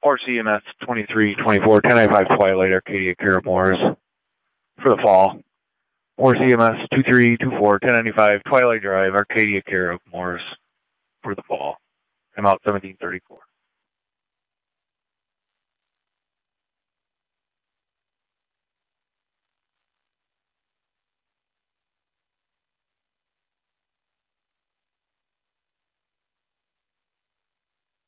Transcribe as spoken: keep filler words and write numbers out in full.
or C M S twenty-three twenty-four ten ninety-five Twilight Arcadia Cara Moores for the fall. Or C M S twenty-three twenty-four ten ninety-five Twilight Drive Arcadia Cara Moores for the fall. I'm out seventeen thirty-four.